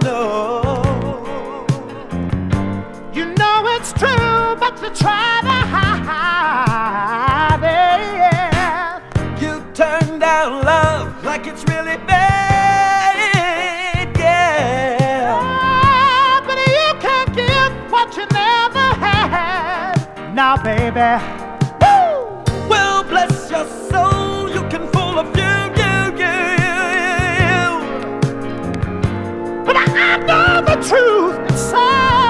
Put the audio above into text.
You know it's true, but you try to hide it. You turn down love like it's really bad, yeah. But you can't give what you never had. Now, baby, woo! Well, bless your soul, you can fool a few, but I know the truth inside.